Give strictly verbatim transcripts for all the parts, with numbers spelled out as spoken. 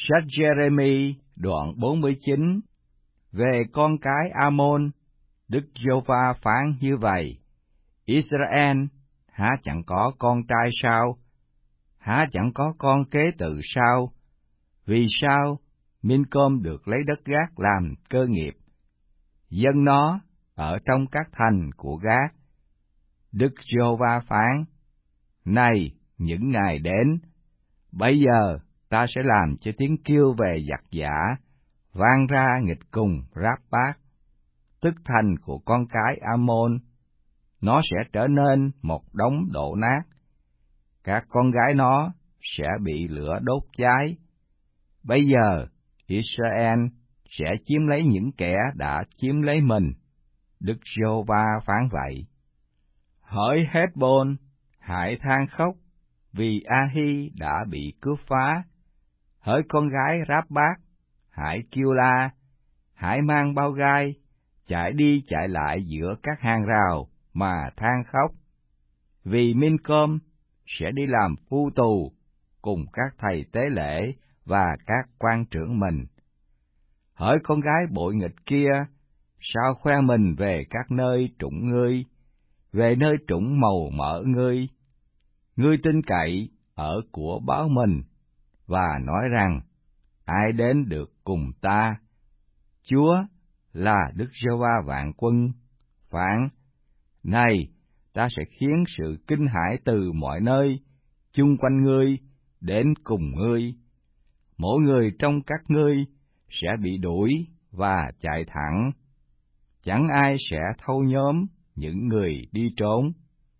Sách Giê-rê-mi đoạn bốn mươi chín. Về con cái A-môn, Đức Giê-hô-va phán như vậy: Israel, há chẳng có con trai sao? Há chẳng có con kế tự sao? Vì sao Min-côm được lấy đất Gát làm cơ nghiệp, dân nó ở trong các thành của Gát? Đức Giê-hô-va phán: Này, những ngày đến, bây giờ ta sẽ làm cho tiếng kêu về giặc giã vang ra nghịch cùng Ráp-bát, tức thành của con cái A-môn. Nó sẽ trở nên một đống đổ nát, các con gái nó sẽ bị lửa đốt cháy. Bây giờ Israel sẽ chiếm lấy những kẻ đã chiếm lấy mình. Đức Giê-hô-va phán vậy. Hỡi Hét-bôn, hãy than khóc vì A-hi đã bị cướp phá. Hỡi con gái Ráp-bát, hãy kêu la, hãy mang bao gai, chạy đi chạy lại giữa các hàng rào mà than khóc. Vì Min-côm sẽ đi làm phu tù cùng các thầy tế lễ và các quan trưởng mình. Hỡi con gái bội nghịch kia, sao khoe mình về các nơi trũng ngươi, về nơi trũng màu mỡ ngươi? Ngươi tin cậy ở của báo mình, và nói rằng, ai đến được cùng ta? Chúa là Đức Giê-hô-va vạn quân phán: Này, ta sẽ khiến sự kinh hãi từ mọi nơi chung quanh ngươi đến cùng ngươi. Mỗi người trong các ngươi sẽ bị đuổi và chạy thẳng. Chẳng ai sẽ thâu nhóm những người đi trốn.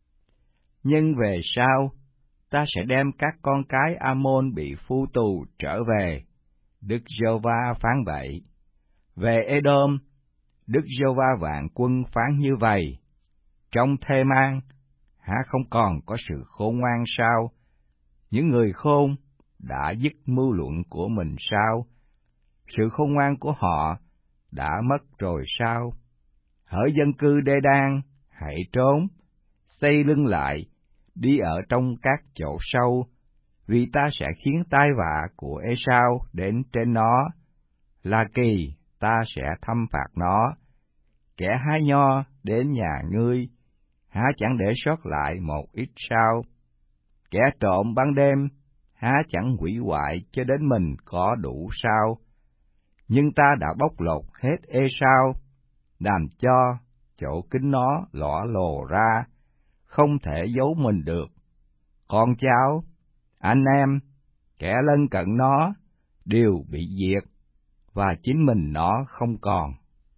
Nhưng về sau, ta sẽ đem các con cái A-môn bị phu tù trở về. Đức Giê-hô-va phán vậy. Về Ê-đôm, Đức Giê-hô-va vạn quân phán như vậy: Trong Thê-man, há không còn có sự khôn ngoan sao? Những người khôn đã dứt mưu luận của mình sao? Sự khôn ngoan của họ đã mất rồi sao? Hỡi dân cư Đê-đan, hãy trốn, xây lưng lại, đi ở trong các chỗ sâu, vì ta sẽ khiến tai vạ của Ê-sao đến trên nó. Là kỳ ta sẽ thăm phạt nó. Kẻ hái nho đến nhà ngươi, há chẳng để sót lại một ít sao? Kẻ trộm ban đêm, há chẳng hủy hoại cho đến mình có đủ sao? Nhưng ta đã bóc lột hết Ê-sao, làm cho chỗ kín nó lõ lồ ra, không thể giấu mình được. Con cháu, anh em, kẻ lân cận nó đều bị diệt, và chính mình nó không còn.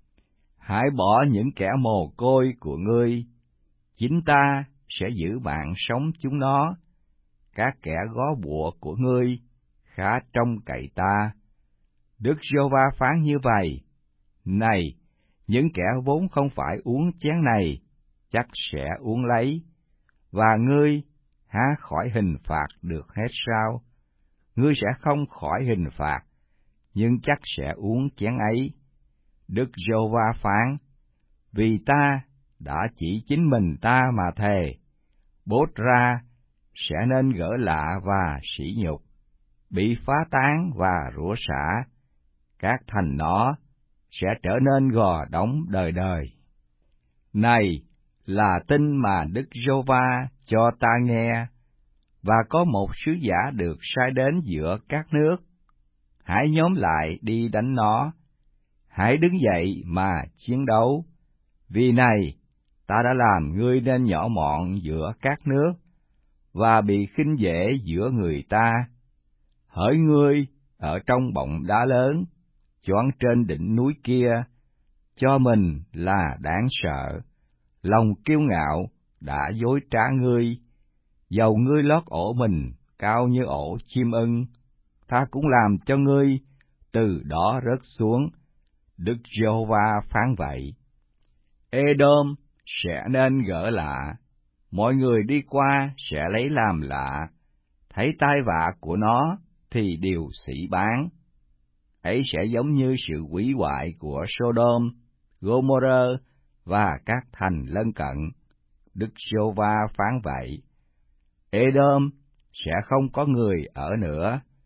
Hãy bỏ những kẻ mồ côi của ngươi, chính ta sẽ giữ bạn sống chúng nó. Các kẻ gó bụa của ngươi khá trông cậy ta. Đức Giê-hô-va phán như vậy: Này, những kẻ vốn không phải uống chén này, chắc sẽ uống lấy, và ngươi há khỏi hình phạt được hết sao? Ngươi sẽ không khỏi hình phạt, nhưng chắc sẽ uống chén ấy. Đức Giê-hô-va phán: Vì ta đã chỉ chính mình ta mà thề, Bốt ra sẽ nên gỡ lạ và sỉ nhục, bị phá tán và rủa xả. Các thành nó sẽ trở nên gò đóng đời đời. Này là tin mà Đức Giê-hô-va cho ta nghe, và có một sứ giả được sai đến giữa các nước. Hãy nhóm lại đi đánh nó, hãy đứng dậy mà chiến đấu, vì này ta đã làm ngươi nên nhỏ mọn giữa các nước, và bị khinh dễ giữa người ta. Hỡi ngươi ở trong bọng đá lớn, choán trên đỉnh núi kia, cho mình là đáng sợ, lòng kiêu ngạo đã dối trá ngươi. Dầu ngươi lót ổ mình cao như ổ chim ưng, ta cũng làm cho ngươi từ đó rớt xuống. Đức Giê-hô-va phán vậy. Ê-đôm sẽ nên gỡ lạ, mọi người đi qua sẽ lấy làm lạ, thấy tai vạ của nó thì đều sỉ bán. Ấy sẽ giống như sự hủy hoại của Sô-đôm, Gô-mô-rơ và các thành lân cận. Đức Giê-hô-va phán vậy. Ê-đôm sẽ không có người ở nữa,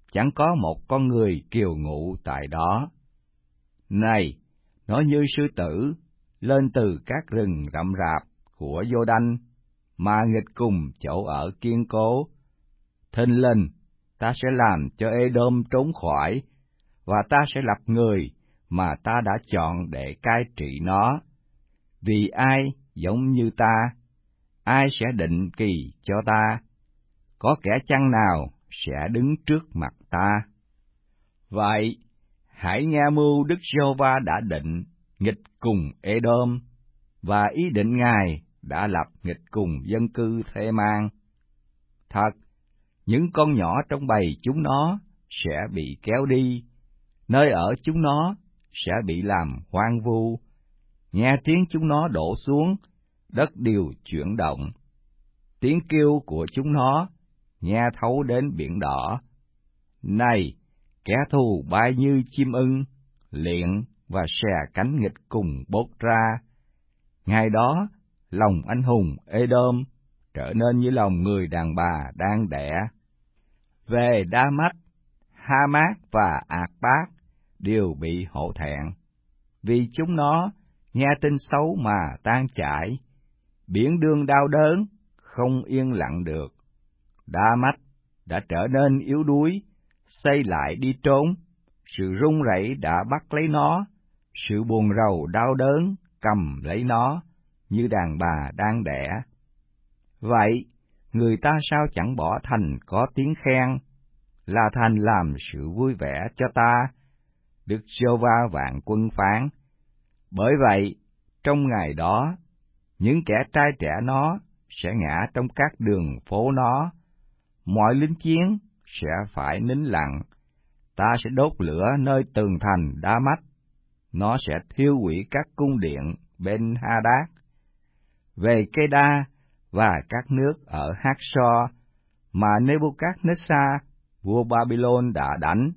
chẳng có một con người kiều ngụ tại đó. Này, nó như sư tử lên từ các rừng rậm rạp của Giô-đanh, mà nghịch cùng chỗ ở kiên cố. Thình lình, ta sẽ làm cho Ê-đôm trốn khỏi, và ta sẽ lập người mà ta đã chọn để cai trị nó. Vì ai giống như ta, ai sẽ định kỳ cho ta? Có kẻ chăng nào sẽ đứng trước mặt ta? Vậy, hãy nghe mưu Đức Giê-hô-va đã định nghịch cùng Ê-đôm, và ý định Ngài đã lập nghịch cùng dân cư Thê-man. Thật, những con nhỏ trong bầy chúng nó sẽ bị kéo đi, nơi ở chúng nó sẽ bị làm hoang vu. Nghe tiếng chúng nó đổ xuống, đất đều chuyển động. Tiếng kêu của chúng nó nghe thấu đến biển đỏ. Này, kẻ thù bay như chim ưng, liệng và xè cánh nghịch cùng bốt ra. Ngày đó, lòng anh hùng Ê-đôm trở nên như lòng người đàn bà đang đẻ. Về Đa-mách, Ha-mát và Ạc-bát đều bị hổ thẹn, vì chúng nó nghe tin xấu mà tan chảy. Biển đương đau đớn, không yên lặng được. Đa-mách đã trở nên yếu đuối, xây lại đi trốn. Sự run rẩy đã bắt lấy nó, sự buồn rầu đau đớn cầm lấy nó, như đàn bà đang đẻ. Vậy, người ta sao chẳng bỏ thành có tiếng khen, là thành làm sự vui vẻ cho ta? Đức Giê-hô-va vạn quân phán. Bởi vậy, trong ngày đó, những kẻ trai trẻ nó sẽ ngã trong các đường phố nó, mọi lính chiến sẽ phải nín lặng. Ta sẽ đốt lửa nơi tường thành Đa-mách, nó sẽ thiêu hủy các cung điện bên Ha-đát. Về Kê-đa và các nước ở Hát-so mà Nê-bu-cát-nết-sa vua Ba-bi-lôn đã đánh,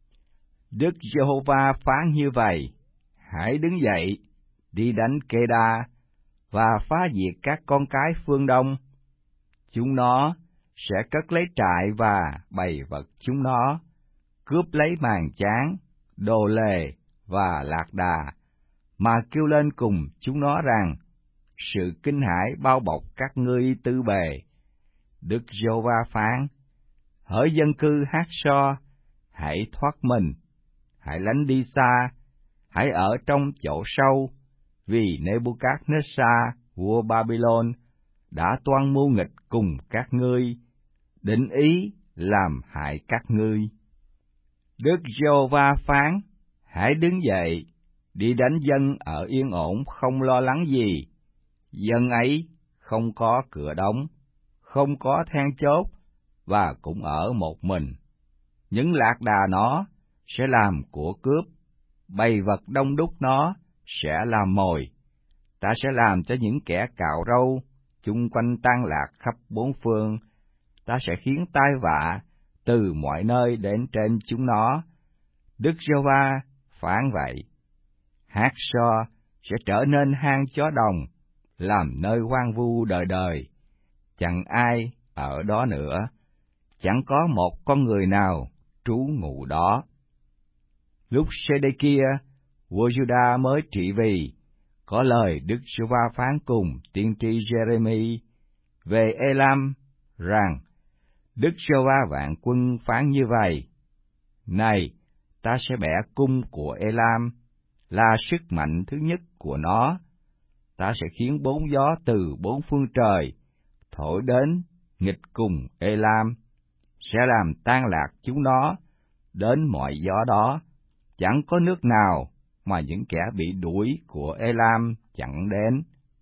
Đức Giê-hô-va phán như vậy: hãy đứng dậy, đi đánh Kê-đa và phá diệt các con cái phương Đông. Chúng nó sẽ cất lấy trại và bày vật chúng nó, cướp lấy màn tráng, đồ lề và lạc đà, mà kêu lên cùng chúng nó rằng: sự kinh hãi bao bọc các ngươi tư bề. Đức Giê-hô-va phán: hỡi dân cư Hát-so, hãy thoát mình, hãy lánh đi xa, hãy ở trong chỗ sâu, vì Nê-bu-cát-nết-sa vua Ba-bi-lôn đã toan mưu nghịch cùng các ngươi, định ý làm hại các ngươi. Đức Giê-hô-va phán: hãy đứng dậy, đi đánh dân ở yên ổn không lo lắng gì. Dân ấy không có cửa đóng, không có then chốt, và cũng ở một mình. Những lạc đà nó sẽ làm của cướp, bầy vật đông đúc nó sẽ làm mồi. Ta sẽ làm cho những kẻ cạo râu chung quanh tan lạc khắp bốn phương. Ta sẽ khiến tai vạ từ mọi nơi đến trên chúng nó. Đức Giê-hô-va phán vậy. Hát-so sẽ trở nên hang chó đồng, làm nơi hoang vu đời đời. Chẳng ai ở đó nữa, chẳng có một con người nào trú ngụ đó. Lúc Sê-đê-kia, vua Giu-đa mới trị vì, có lời Đức Giê-hô-va phán cùng tiên tri Giê-rê-mi về Ê-lam rằng: Đức Giê-hô-va vạn quân phán như vậy: này, ta sẽ bẻ cung của Ê-lam, là sức mạnh thứ nhất của nó. Ta sẽ khiến bốn gió từ bốn phương trời thổi đến nghịch cùng Ê-lam, sẽ làm tan lạc chúng nó đến mọi gió đó. Chẳng có nước nào mà những kẻ bị đuổi của Ê-lam chẳng đến.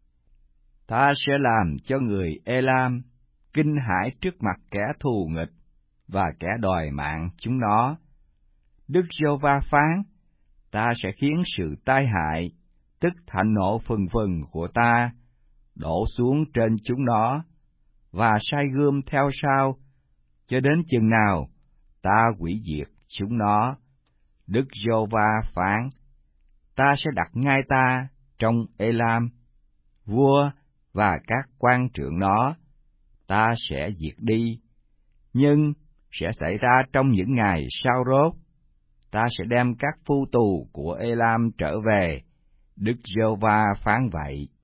Ta sẽ làm cho người Ê-lam kinh hãi trước mặt kẻ thù nghịch và kẻ đòi mạng chúng nó. Đức Giê-hô-va phán: ta sẽ khiến sự tai hại, tức thạnh nộ phừng phừng của ta, đổ xuống trên chúng nó, và sai gươm theo sau, cho đến chừng nào ta hủy diệt chúng nó. Đức Giê-hô-va phán: ta sẽ đặt ngai ta trong Ê-lam, vua và các quan trưởng nó, ta sẽ diệt đi, nhưng sẽ xảy ra trong những ngày sau rốt. Ta sẽ đem các phu tù của Elam trở về, Đức Giê-hô-va phán vậy.